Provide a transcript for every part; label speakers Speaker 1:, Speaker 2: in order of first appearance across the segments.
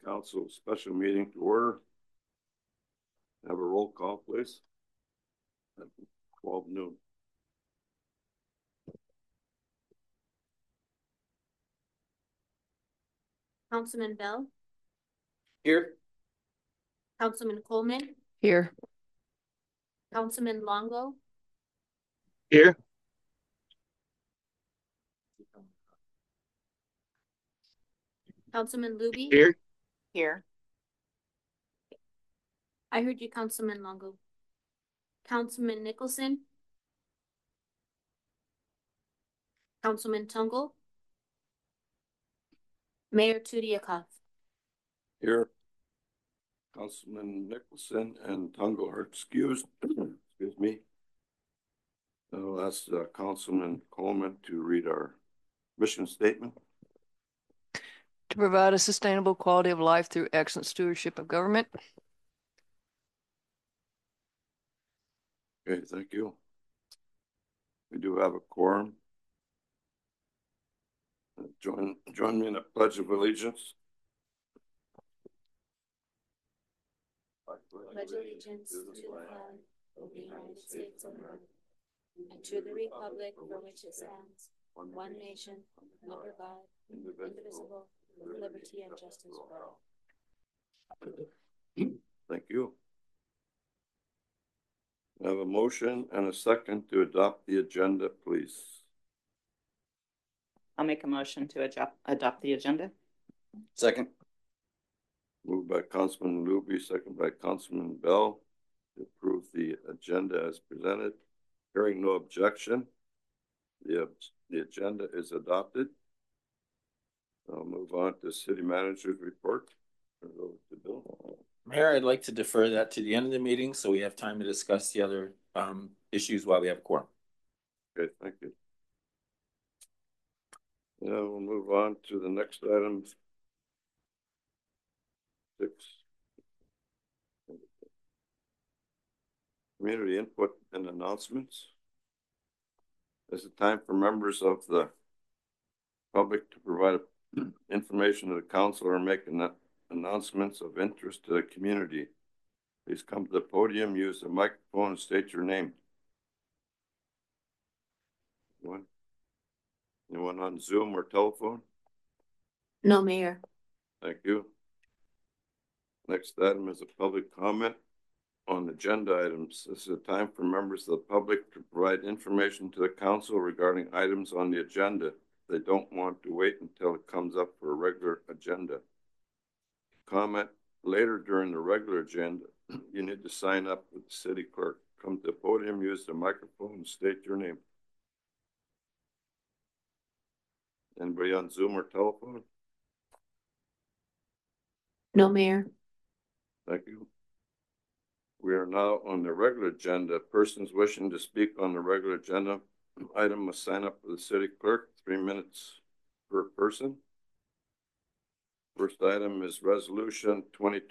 Speaker 1: Council special meeting to order. Have a roll call, please. At 12 noon.
Speaker 2: Councilman Bell.
Speaker 3: Here.
Speaker 2: Councilman Coleman.
Speaker 4: Here.
Speaker 2: Councilman Longo.
Speaker 3: Here.
Speaker 2: Councilman Luby.
Speaker 3: Here.
Speaker 4: Here.
Speaker 2: I heard you, Councilman Longo. Councilman Nicholson. Councilman Tungle. Mayor Tudiakov.
Speaker 1: Here. Councilman Nicholson and Tungle are excused. Excuse me. I'll ask Councilman Coleman to read our mission statement.
Speaker 4: To provide a sustainable quality of life through excellent stewardship of government.
Speaker 1: Okay, thank you. We do have a quorum. Join me in a pledge of allegiance.
Speaker 2: Pledge allegiance to the flag of the United States of America and to the republic for which it stands, one nation, under God, indivisible, with liberty and justice for all.
Speaker 1: Thank you. I have a motion and a second to adopt the agenda, please.
Speaker 5: I'll make a motion to adopt the agenda.
Speaker 3: Second.
Speaker 1: Moved by Councilman Luby, second by Councilman Bell to approve the agenda as presented. Hearing no objection, the agenda is adopted. I'll move on to City Manager's report. Turn it over to Bill.
Speaker 3: Mayor, I'd like to defer that to the end of the meeting so we have time to discuss the other issues while we have a quorum.
Speaker 1: Okay, thank you. Now we'll move on to the next item. 6. Community input and announcements. It's a time for members of the public to provide information to the council or make announcements of interest to the community. Please come to the podium, use the microphone, and state your name. Anyone on Zoom or telephone?
Speaker 2: No, Mayor.
Speaker 1: Thank you. Next item is a public comment on agenda items. This is a time for members of the public to provide information to the council regarding items on the agenda. They don't want to wait until it comes up for a regular agenda. Comment later during the regular agenda, you need to sign up with the city clerk. Come to the podium, use the microphone, and state your name. Anybody on Zoom or telephone?
Speaker 2: No, Mayor.
Speaker 1: Thank you. We are now on the regular agenda. Persons wishing to speak on the regular agenda item must sign up with the city clerk, 3 minutes per person. First item is resolution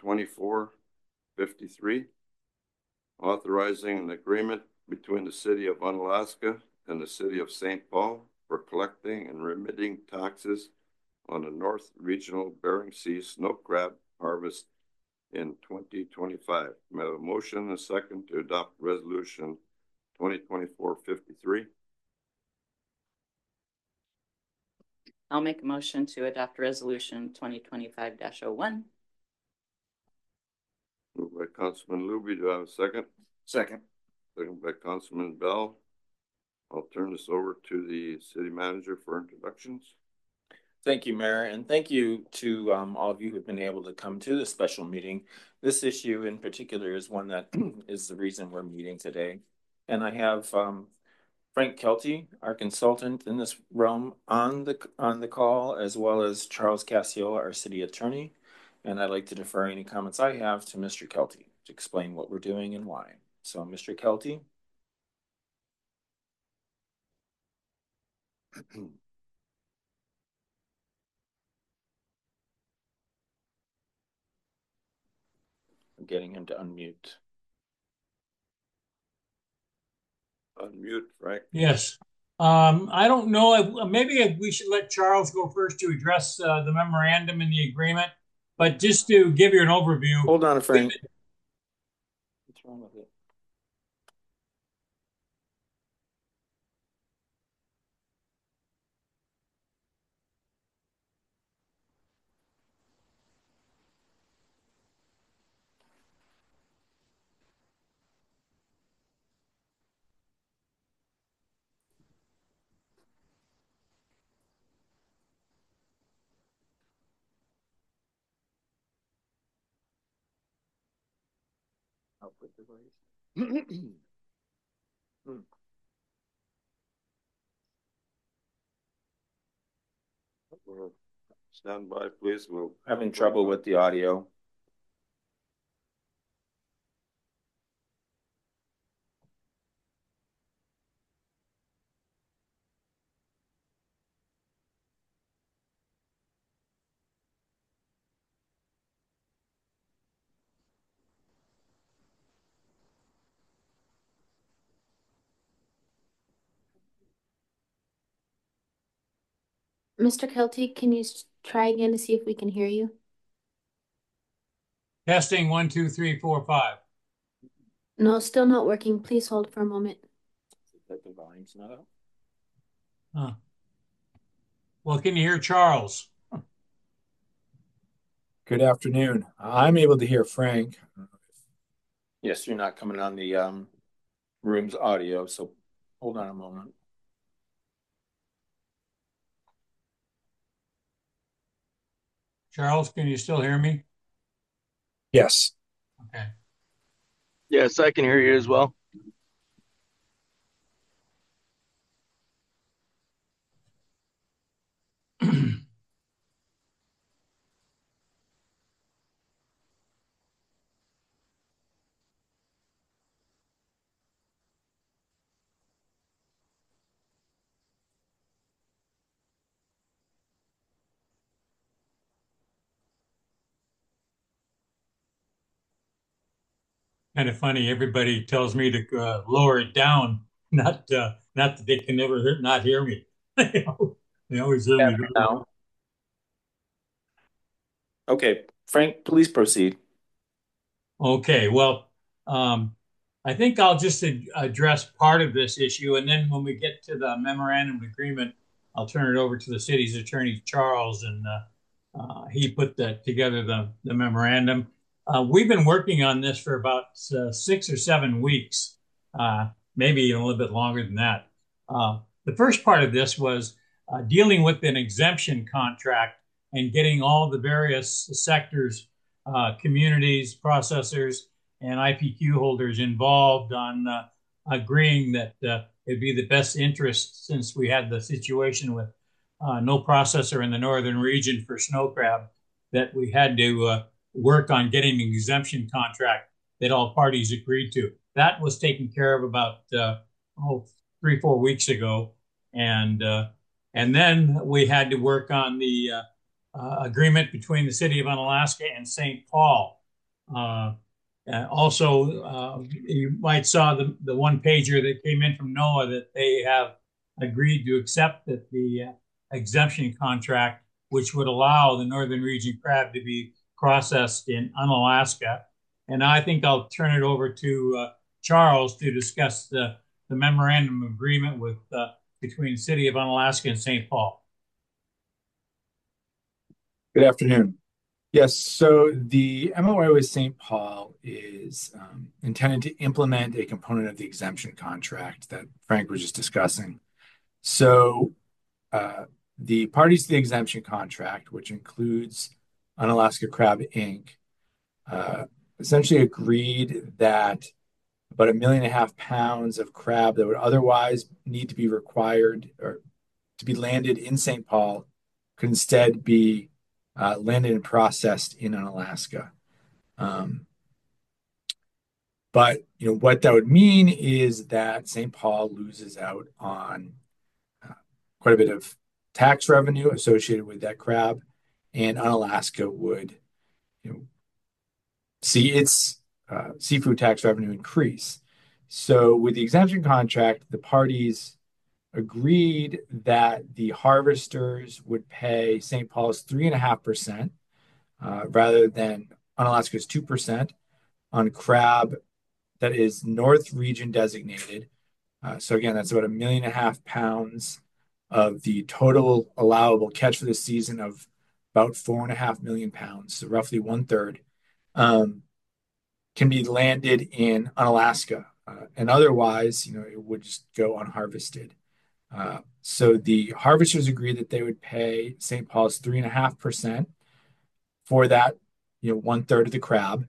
Speaker 1: 2024-53, authorizing an agreement between the city of Unalaska and the city of St. Paul for collecting and remitting taxes on the North Regional Bering Sea snow crab harvest in 2025. May I have a motion and a second to adopt resolution 2024-53?
Speaker 5: I'll make a motion to adopt resolution 2025-01.
Speaker 1: Moved by Councilman Luby. Do I have a second?
Speaker 3: Second.
Speaker 1: Second by Councilman Bell. I'll turn this over to the city manager for introductions.
Speaker 3: Thank you, Mayor, and thank you to all of you who've been able to come to this special meeting. This issue in particular is one that is the reason we're meeting today. And I have Frank Kelty, our consultant in this realm, on the call, as well as Charles Cassiola, our city attorney. And I'd like to defer any comments I have to Mr. Kelty to explain what we're doing and why. So, Mr. Kelty. I'm getting him to unmute.
Speaker 1: Unmute, Frank.
Speaker 6: Yes. I don't know if maybe we should let Charles go first to address the memorandum and the agreement, but just to give you an overview,
Speaker 3: Hold on, Frank. What's wrong with it? Output device.
Speaker 1: Stand by, please. We'll
Speaker 3: Having trouble with the audio.
Speaker 2: Mr. Kelty, can you try again to see if we can hear you?
Speaker 6: testing 1, 2, 3, 4, 5.
Speaker 2: No, still not working. Please hold for a moment.
Speaker 3: That the volume's not up.
Speaker 6: Huh. Well, can you hear Charles?
Speaker 7: Good afternoon. I'm able to hear Frank.
Speaker 3: Yes, you're not coming on the room's audio, so hold on a moment.
Speaker 6: Charles, can you still hear me?
Speaker 7: Yes.
Speaker 6: Okay.
Speaker 8: Yes, I can hear you as well.
Speaker 6: Kind of funny. Everybody tells me to lower it down, not that they can never not hear me. They always hear me.
Speaker 3: Now. Okay, Frank, please proceed.
Speaker 6: Okay, well, I think I'll just address part of this issue, and then when we get to the memorandum of agreement, I'll turn it over to the city's attorney, Charles, and he put together the memorandum. We've been working on this for about 6 or 7 weeks, maybe even a little bit longer than that. The first part of this was dealing with an exemption contract and getting all the various sectors, communities, processors, and IPQ holders involved on agreeing that it'd be the best interest, since we had the situation with no processor in the northern region for snow crab, that we had to work on getting an exemption contract that all parties agreed to. That was taken care of about 3, 4 weeks ago, and then we had to work on the agreement between the city of Unalaska and St. Paul. Also, you might saw the one pager that came in from NOAA that they have agreed to accept that the exemption contract, which would allow the northern region crab to be processed in Unalaska. And I think I'll turn it over to Charles to discuss the memorandum of agreement with between the city of Unalaska and St. Paul.
Speaker 7: Good afternoon. Yes, so the MOA with St. Paul is intended to implement a component of the exemption contract that Frank was just discussing. So the parties to the exemption contract, which includes Unalaska Crab Inc., essentially agreed that about 1.5 million pounds of crab that would otherwise need to be required or to be landed in St. Paul could instead be landed and processed in Unalaska. But what that would mean is that St. Paul loses out on quite a bit of tax revenue associated with that crab, and Unalaska would see its seafood tax revenue increase. So with the exemption contract, the parties agreed that the harvesters would pay St. Paul's 3.5%, rather than Unalaska's 2% on crab that is North Region designated. So again, that's about 1.5 million pounds of the total allowable catch for the season of about 4.5 million pounds, so roughly 1/3, can be landed in Unalaska. And otherwise, it would just go unharvested. So the harvesters agreed that they would pay St. Paul's 3.5% for that, 1/3 of the crab.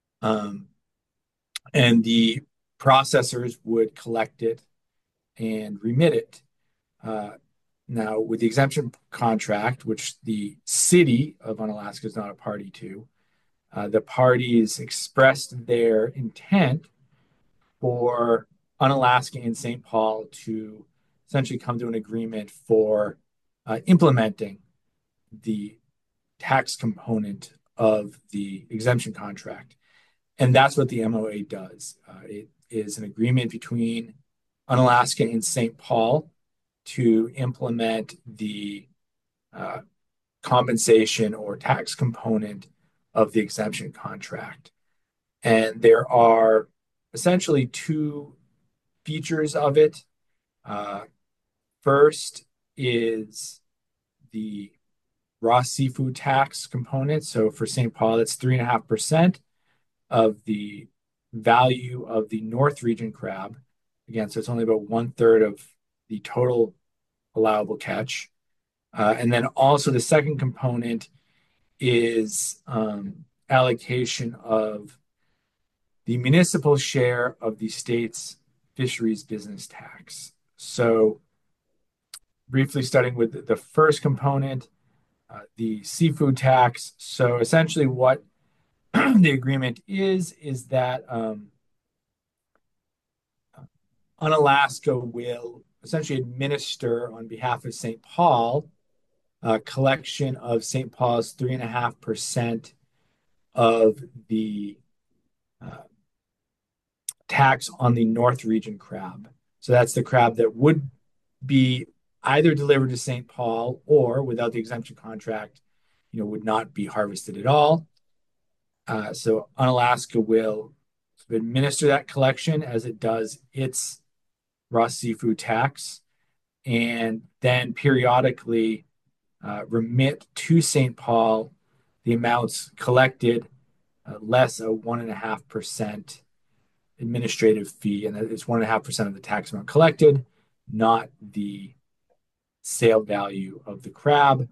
Speaker 7: And the processors would collect it and remit it. Now, with the exemption contract, which the city of Unalaska is not a party to, the parties expressed their intent for Unalaska and St. Paul to essentially come to an agreement for implementing the tax component of the exemption contract. And that's what the MOA does. It is an agreement between Unalaska and St. Paul to implement the compensation or tax component of the exemption contract. And there are essentially two features of it. First is the raw seafood tax component. So for St. Paul, it's 3.5% of the value of the North Region crab. Again, so it's only about 1/3 of the total allowable catch. And then also the second component is allocation of the municipal share of the state's fisheries business tax. So briefly starting with the first component, the seafood tax. So essentially what the agreement is that Unalaska will essentially administer on behalf of St. Paul a collection of St. Paul's 3.5% of the tax on the North Region crab. So that's the crab that would be either delivered to St. Paul or without the exemption contract, would not be harvested at all. So Unalaska will administer that collection as it does its raw seafood tax, and then periodically remit to St. Paul the amounts collected less a 1.5% administrative fee, and it's 1.5% of the tax amount collected, not the sale value of the crab.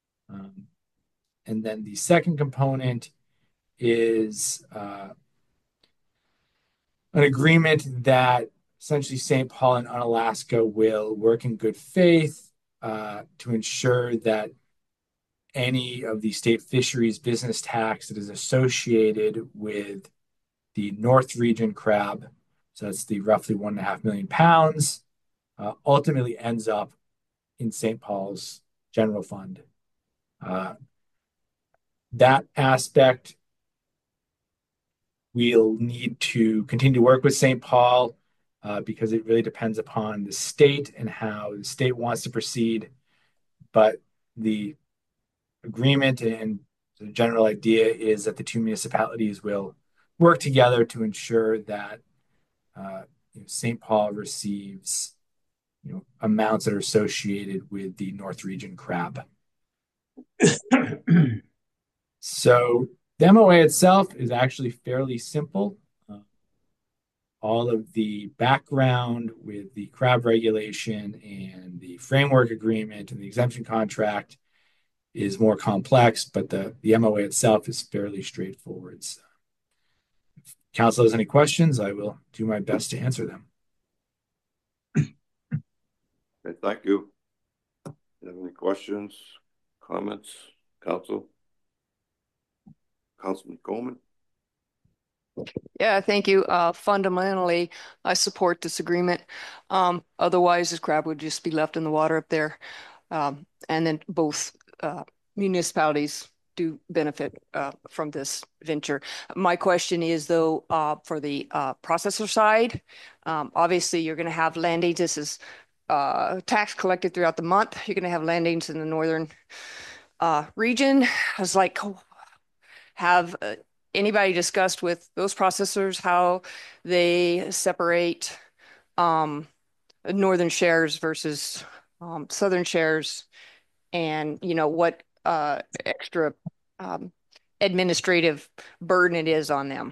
Speaker 7: And then the second component is an agreement that essentially St. Paul and Unalaska will work in good faith to ensure that any of the state fisheries business tax that is associated with the North Region crab, so that's the roughly 1.5 million pounds, ultimately ends up in St. Paul's general fund. That aspect, we'll need to continue to work with St. Paul because it really depends upon the state and how the state wants to proceed. But the agreement and the general idea is that the two municipalities will work together to ensure that St. Paul receives amounts that are associated with the North Region crab. So the MOA itself is actually fairly simple. All of the background with the crab regulation and the framework agreement and the exemption contract is more complex, but the MOA itself is fairly straightforward. So if council has any questions, I will do my best to answer them.
Speaker 1: Okay, thank you. Do you have any questions, comments, council? Councilman Coleman?
Speaker 4: Yeah, thank you. Fundamentally, I support this agreement. Otherwise, this crab would just be left in the water up there. And then both municipalities do benefit from this venture. My question is, though, for the processor side, obviously you're going to have landings. This is tax collected throughout the month. You're going to have landings in the northern region. I was like, have anybody discussed with those processors how they separate northern shares versus southern shares, and what extra um, administrative burden it is on them?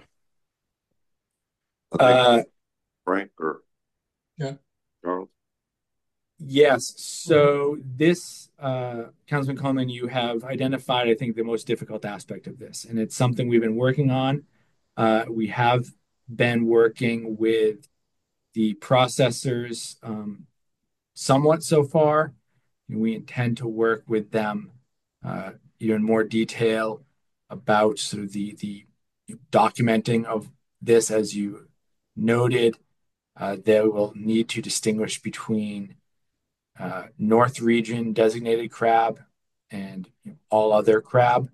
Speaker 1: Frank or
Speaker 6: Yeah.
Speaker 1: Charles?
Speaker 7: Yes. So this, Councilman Coleman, you have identified, I think, the most difficult aspect of this, and it's something we've been working on. We have been working with the processors somewhat so far. We intend to work with them in more detail about sort of the documenting of this, as you noted. They will need to distinguish between North Region designated crab and all other crab.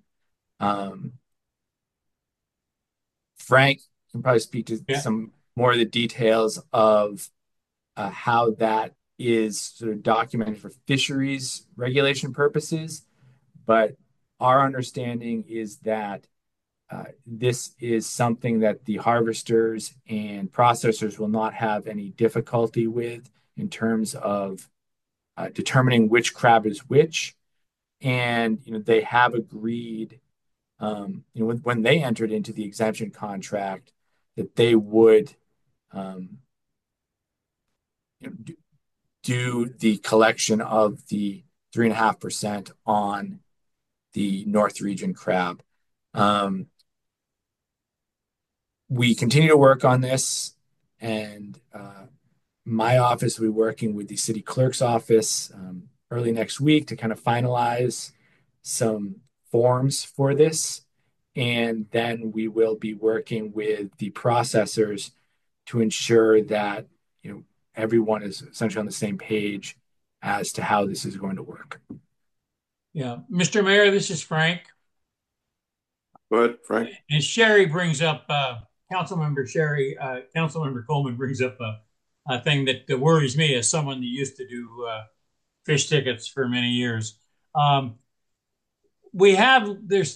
Speaker 7: Frank can probably speak to some more of the details of how that is sort of documented for fisheries regulation purposes. But our understanding is that this is something that the harvesters and processors will not have any difficulty with in terms of determining which crab is which. And they have agreed, when they entered into the exemption contract, that they would do the collection of the 3.5% on the North Region crab. We continue to work on this, and my office will be working with the city clerk's office early next week to kind of finalize some forms for this. And then we will be working with the processors to ensure that everyone is essentially on the same page as to how this is going to work.
Speaker 6: Yeah. Mr. Mayor, this is Frank.
Speaker 1: Go ahead, Frank.
Speaker 6: And Sherry brings up, Councilmember Coleman brings up a thing that worries me as someone that used to do fish tickets for many years. This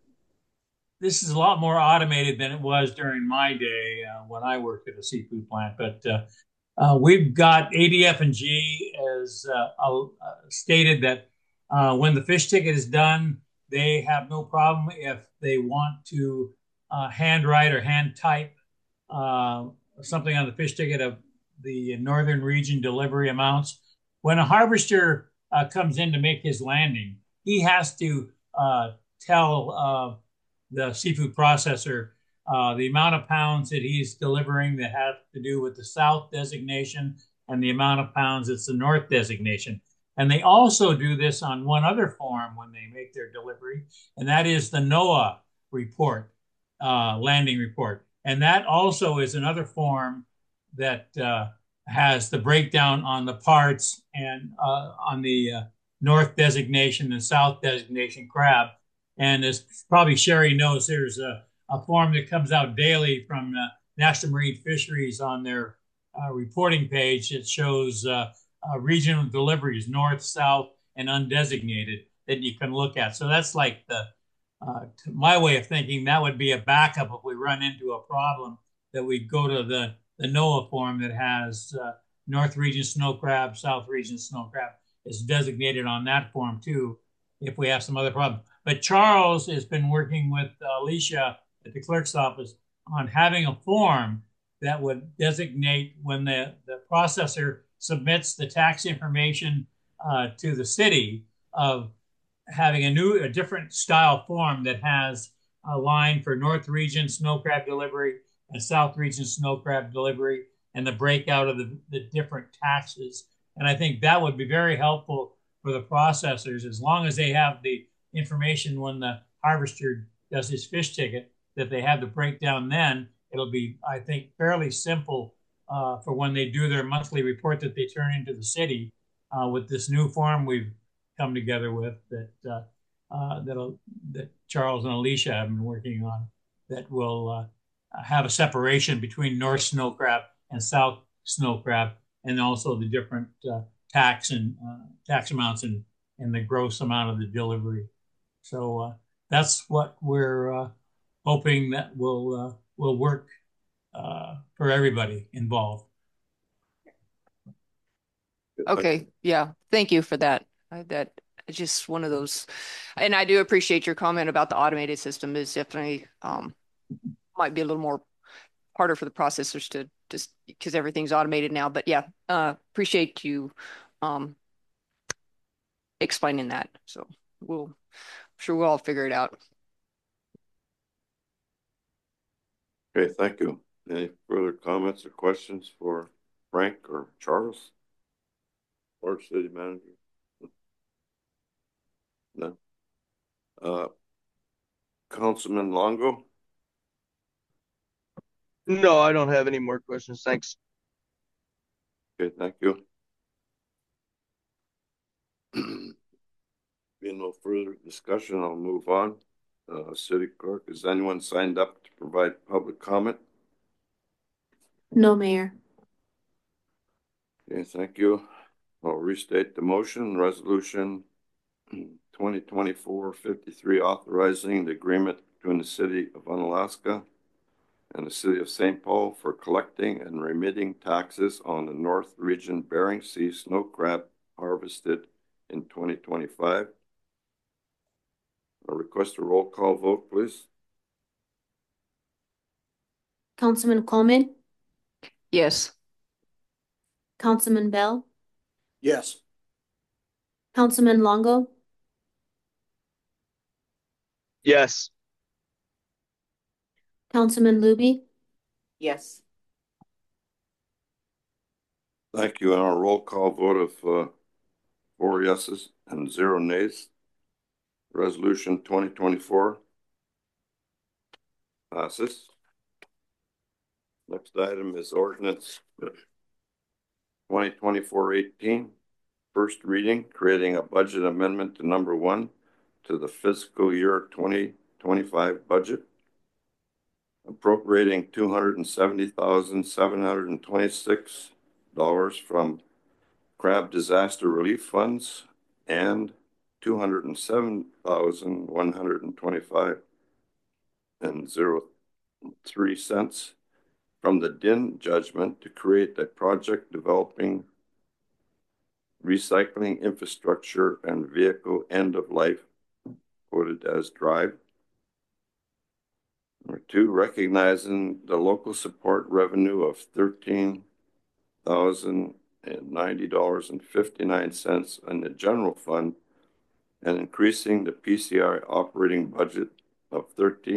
Speaker 6: is a lot more automated than it was during my day when I worked at a seafood plant. But we've got ADF&G as stated that when the fish ticket is done, they have no problem if they want to handwrite or hand type something on the fish ticket of the Northern Region delivery amounts. When a harvester comes in to make his landing, he has to tell the seafood processor the amount of pounds that he's delivering that have to do with the South designation and the amount of pounds that's the North designation. And they also do this on one other form when they make their delivery, and that is the NOAA report, landing report. And that also is another form that has the breakdown on the parts and on the North designation and South designation crab. And as probably Sherry knows, there's a form that comes out daily from National Marine Fisheries on their reporting page that shows regional deliveries, north, south, and undesignated, that you can look at. So that's like my way of thinking, that would be a backup if we run into a problem, that we go to the NOAA form that has North Region snow crab, South Region snow crab. It's designated on that form too, if we have some other problem. But Charles has been working with Alicia at the clerk's office on having a form that would designate when the processor submits the tax information to the city, of having a different style form that has a line for North Region snow crab delivery and South Region snow crab delivery, and the breakout of the different taxes. And I think that would be very helpful for the processors, as long as they have the information when the harvester does his fish ticket, that they have the breakdown. Then it'll be, I think, fairly simple for when they do their monthly report that they turn into the city with this new form we've come together with, that Charles and Alicia have been working on, that will have a separation between North snow crab and South snow crab, and also the different tax amounts and the gross amount of the delivery. So that's what we're hoping that will work for everybody involved.
Speaker 4: Okay, yeah, thank you for that. That is just one of those, and I do appreciate your comment about the automated system is definitely might be a little more harder for the processors to just because everything's automated now. But yeah, appreciate you um explaining that. So I'm sure we'll all figure it out.
Speaker 1: Okay, thank you. Any further comments or questions for Frank or Charles? Or city manager? No. Councilman Longo?
Speaker 8: No, I don't have any more questions. Thanks.
Speaker 1: Okay, thank you. Being no further discussion, I'll move on. City Clerk, is anyone signed up to provide public comment?
Speaker 2: No, Mayor.
Speaker 1: Okay, thank you. I'll restate the motion. Resolution 2024-53 authorizing the agreement between the City of Unalaska and the City of St. Paul for collecting and remitting taxes on the North Region Bering Sea snow crab harvested in 2025. I'll request a roll call vote, please.
Speaker 2: Councilman Coleman,
Speaker 4: Yes.
Speaker 2: Councilman Bell,
Speaker 9: Yes.
Speaker 2: Councilman Longo,
Speaker 8: Yes.
Speaker 2: Councilman Luby,
Speaker 5: Yes.
Speaker 1: Thank you. And a roll call vote of 4 yeses and 0 nays. Resolution 2024 passes. Next item is ordinance 2024-18. First reading, creating a budget amendment to number 1 to the fiscal year 2025 budget, appropriating $270,726 from crab disaster relief funds and $207,125.03 from the DIN judgment to create a project developing recycling infrastructure and vehicle end of life, quoted as drive. Number 2, recognizing the local support revenue of $13,090.59 in the general fund and increasing the PCI operating budget of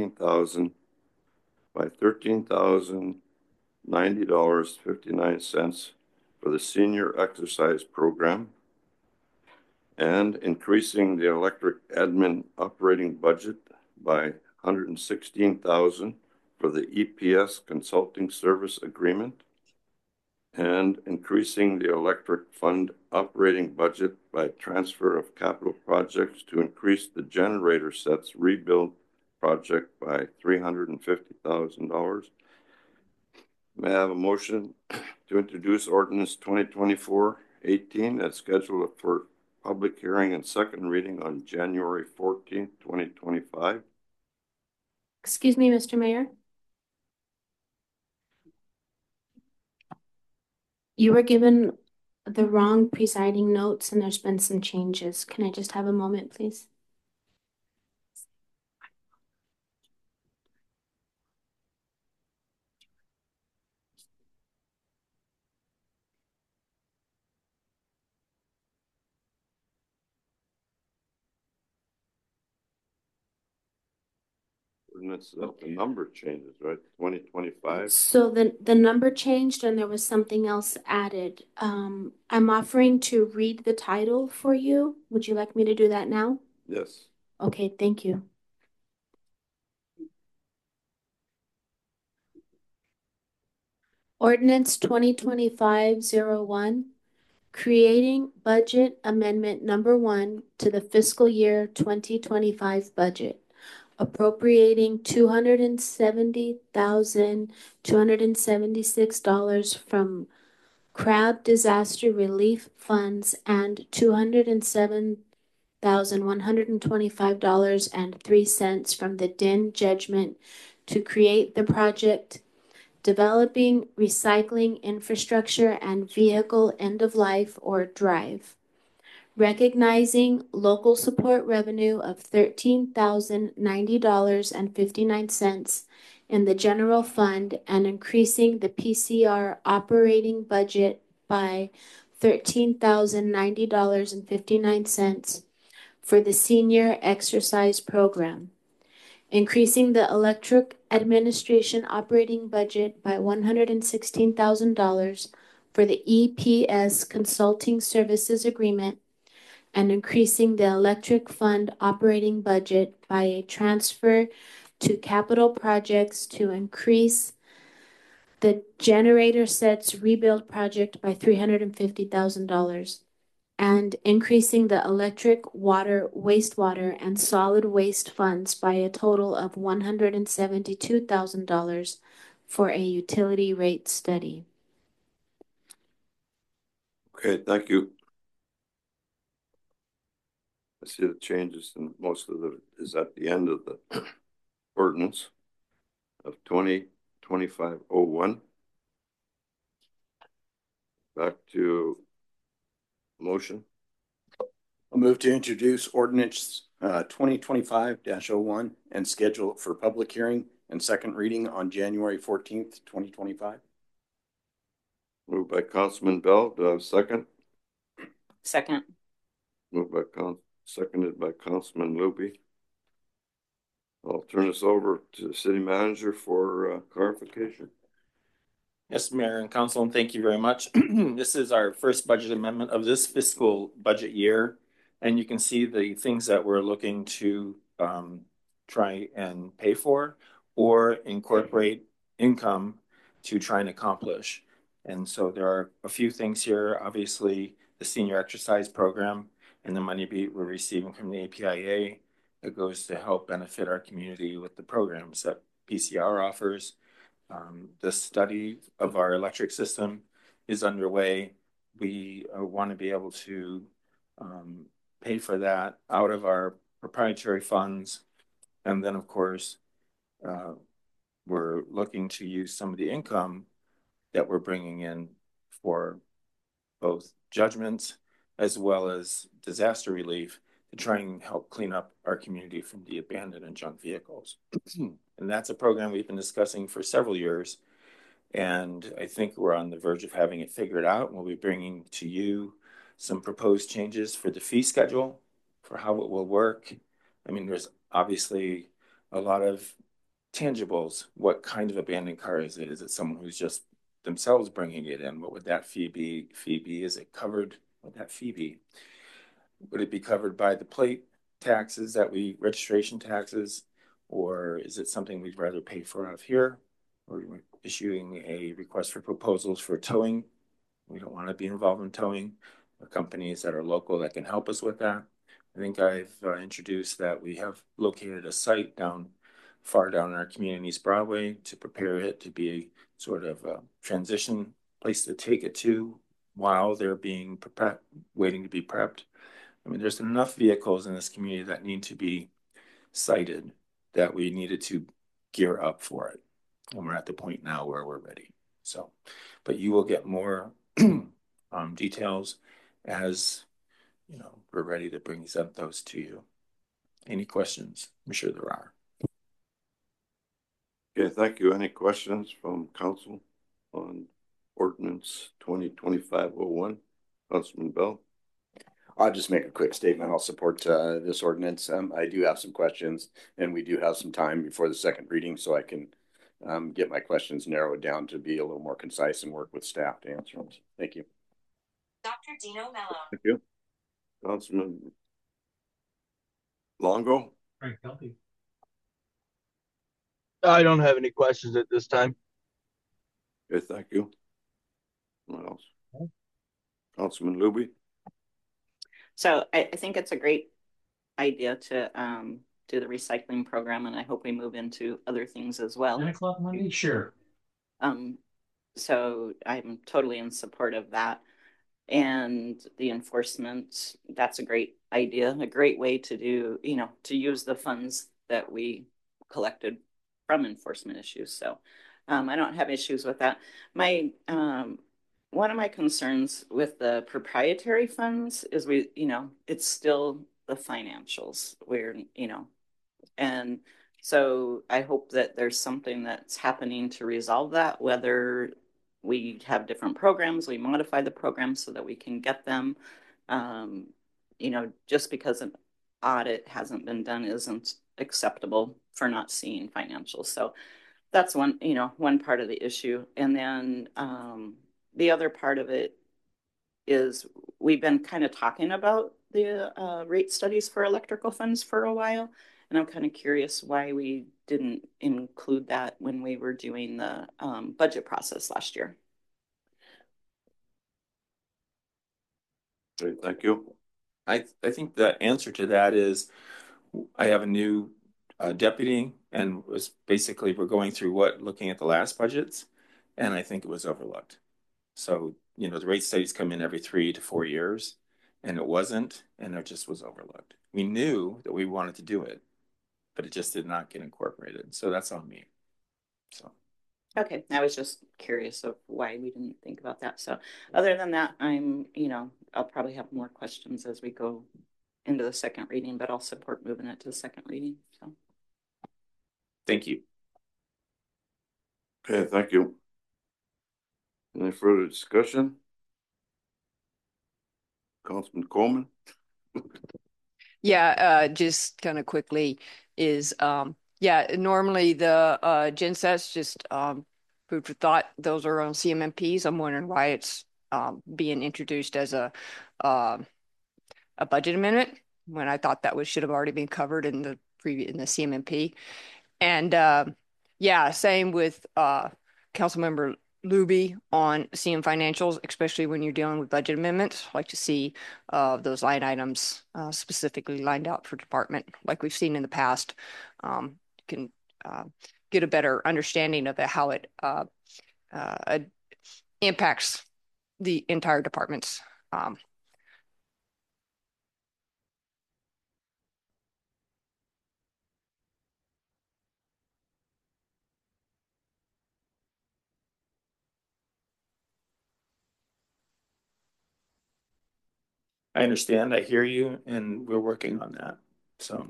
Speaker 1: $13,090.59 for the senior exercise program, and increasing the electric admin operating budget by $116,000 for the EPS consulting service agreement, and increasing the electric fund operating budget by transfer of capital projects to increase the generator sets rebuild project by $350,000. May I have a motion to introduce ordinance 2024-18 that's scheduled for public hearing and second reading on January 14th, 2025?
Speaker 2: excuse me, Mr. Mayor. You were given the wrong presiding notes and there's been some changes. Can I just have a moment, please?
Speaker 1: Ordinance, the number changes, right? 2025.
Speaker 2: So the number changed and there was something else added. I'm offering to read the title for you. Would you like me to do that now?
Speaker 1: Yes.
Speaker 2: Okay, thank you. Ordinance 2025-01, creating budget amendment number 1 to the fiscal year 2025 budget, appropriating $270,276 from crab disaster relief funds and $207,000 $125,125.03 from the DIN judgment to create the project Developing Recycling Infrastructure and Vehicle End of Life or DRIVE. Recognizing local support revenue of $13,090.59 in the general fund and increasing the PCR operating budget by $13,090.59 for the senior exercise program. Increasing the electric administration operating budget by $116,000 for the EPS consulting services agreement and increasing the electric fund operating budget by a transfer to capital projects to increase the generator sets rebuild project by $350,000 and increasing the electric, water, wastewater, and solid waste funds by a total of $172,000 for a utility rate study.
Speaker 1: Okay, thank you. I see the changes and most of the is at the end of the ordinance of 2025-01. Back to motion.
Speaker 9: I'll move to introduce ordinance 2025-01 and schedule it for public hearing and second reading on January 14th, 2025.
Speaker 1: Moved by Councilman Bell. Do I have a second?
Speaker 5: Second.
Speaker 1: Moved by seconded by Councilman Luby. I'll turn this over to the city manager for clarification.
Speaker 3: Yes, Mayor and Council, and thank you very much. This is our first budget amendment of this fiscal budget year. And you can see the things that we're looking to try and pay for or incorporate income to try and accomplish. And so there are a few things here. Obviously, the senior exercise program and the money we're receiving from the APIA that goes to help benefit our community with the programs that PCR offers. The study of our electric system is underway. We want to be able to pay for that out of our proprietary funds. And then, of course, we're looking to use some of the income that we're bringing in for both judgments as well as disaster relief to try and help clean up our community from the abandoned and junk vehicles. And that's a program we've been discussing for several years. And I think we're on the verge of having it figured out. We'll be bringing to you some proposed changes for the fee schedule, for how it will work. I mean, there's obviously a lot of tangibles. What kind of abandoned car is it? Is it someone who's just themselves bringing it in? What would that fee be? Is it covered? What would that fee be? Would it be covered by the plate taxes registration taxes? Or is it something we'd rather pay for out of here? Or we're issuing a request for proposals for towing. We don't want to be involved in towing. Companies that are local that can help us with that. I think I've introduced that we have located a site far down in our community, East Broadway, to prepare it to be a sort of a transition place to take it to while they're being waiting to be prepped. I mean, there's enough vehicles in this community that need to be cited that we needed to gear up for it. And we're at the point now where we're ready. So, but you will get more details as we're ready to bring those to you. Any questions? I'm sure there are.
Speaker 1: Okay, thank you. Any questions from council on ordinance 2025-01? Councilman Bell.
Speaker 9: I'll just make a quick statement. I'll support this ordinance. I do have some questions, and we do have some time before the second reading, so I can get my questions narrowed down to be a little more concise and work with staff to answer them. Thank you.
Speaker 10: Dr. Dino Mello.
Speaker 1: Thank you. Councilman Longo.
Speaker 6: Frank Kelty.
Speaker 8: I don't have any questions at this time.
Speaker 1: Okay, thank you. What else? Councilman Luby.
Speaker 5: So I think it's a great idea to do the recycling program, and I hope we move into other things as well.
Speaker 6: 9 o'clock Monday? Sure.
Speaker 5: So I'm totally in support of that. And the enforcement, that's a great idea, a great way to do, to use the funds that we collected from enforcement issues. So I don't have issues with that. One of my concerns with the proprietary funds is it's still the financials where, and so I hope that there's something that's happening to resolve that, whether we have different programs, we modify the programs so that we can get them. Just because an audit hasn't been done isn't acceptable for not seeing financials. So that's one part of the issue. And then the other part of it is we've been kind of talking about the rate studies for electrical funds for a while. And I'm kind of curious why we didn't include that when we were doing the budget process last year.
Speaker 1: Okay, thank you.
Speaker 3: I think the answer to that is I have a new deputy, and was basically we're going through looking at the last budgets, and I think it was overlooked. So, the rate studies come in every 3 to 4 years, and it wasn't, and it just was overlooked. We knew that we wanted to do it, but it just did not get incorporated. So that's on me. So.
Speaker 5: Okay, I was just curious of why we didn't think about that. So other than that, I'll probably have more questions as we go into the second reading, but I'll support moving it to the second reading. So.
Speaker 3: Thank you.
Speaker 1: Okay, thank you. Any further discussion? Councilman Coleman?
Speaker 4: Yeah, just kind of quickly is, normally the gensets just food for thought. Those are on CMMPs. I'm wondering why it's being introduced as a budget amendment when I thought that should have already been covered in the CMMP. And same with Councilmember Luby on CM financials, especially when you're dealing with budget amendments. I like to see those line items specifically lined out for department, like we've seen in the past. You can get a better understanding of how it impacts the entire departments.
Speaker 3: I understand. I hear you, and we're working on that. So.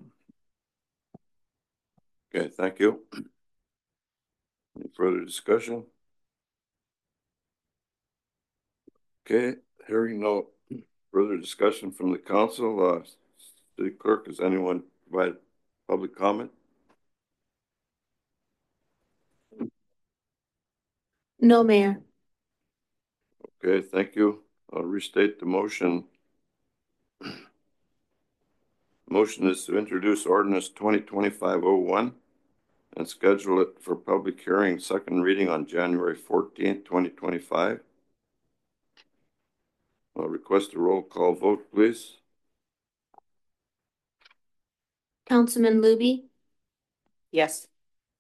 Speaker 1: Okay, thank you. Any further discussion? Okay, hearing no further discussion from the council, City Clerk, does anyone provide public comment?
Speaker 2: No, Mayor.
Speaker 1: Okay, thank you. I'll restate the motion. Motion is to introduce ordinance 2025-01 and schedule it for public hearing, second reading on January 14th, 2025. I'll request a roll call vote, please.
Speaker 2: Councilman Luby?
Speaker 5: Yes.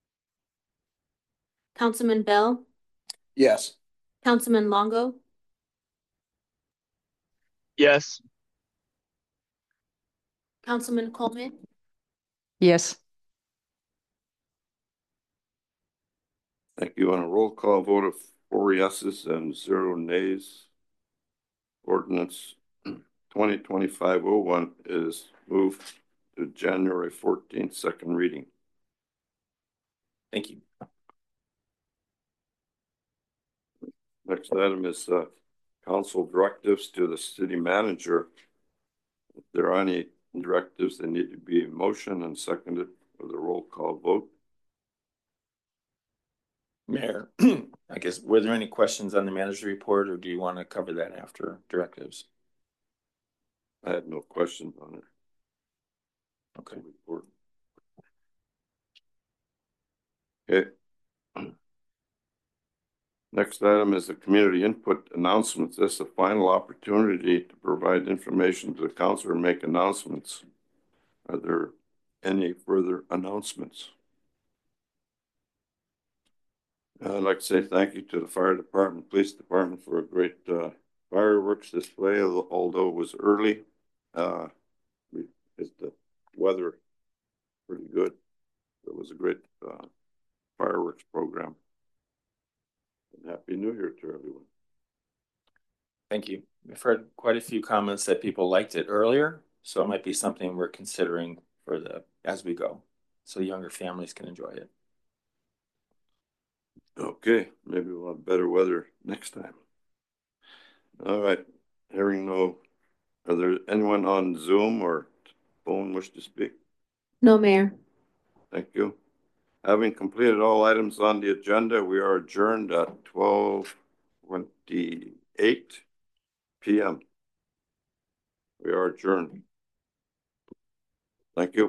Speaker 2: Councilman Bell?
Speaker 9: Yes.
Speaker 2: Councilman Longo?
Speaker 8: Yes.
Speaker 2: Councilman Coleman?
Speaker 4: Yes.
Speaker 1: Thank you. On a roll call vote of 4 yeses and 0 nays, ordinance 2025-01 is moved to January 14th, second reading.
Speaker 3: Thank you.
Speaker 1: Next item is council directives to the city manager. If there are any directives, they need to be motion and seconded with a roll call vote.
Speaker 3: Mayor, I guess, were there any questions on the manager report, or do you want to cover that after directives?
Speaker 1: I had no questions on it.
Speaker 3: Okay.
Speaker 1: Report. Okay. Next item is the community input announcements. This is the final opportunity to provide information to the council or make announcements. Are there any further announcements? I'd like to say thank you to the fire department, police department for a great fireworks display, although it was early. Is the weather pretty good? It was a great fireworks program. And Happy New Year to everyone.
Speaker 3: Thank you. We've heard quite a few comments that people liked it earlier, so it might be something we're considering for as we go, so younger families can enjoy it.
Speaker 1: Okay, maybe we'll have better weather next time. All right, hearing no, are there anyone on Zoom or phone wish to speak?
Speaker 2: No, Mayor.
Speaker 1: Thank you. Having completed all items on the agenda, we are adjourned at 12:28 p.m. We are adjourned. Thank you.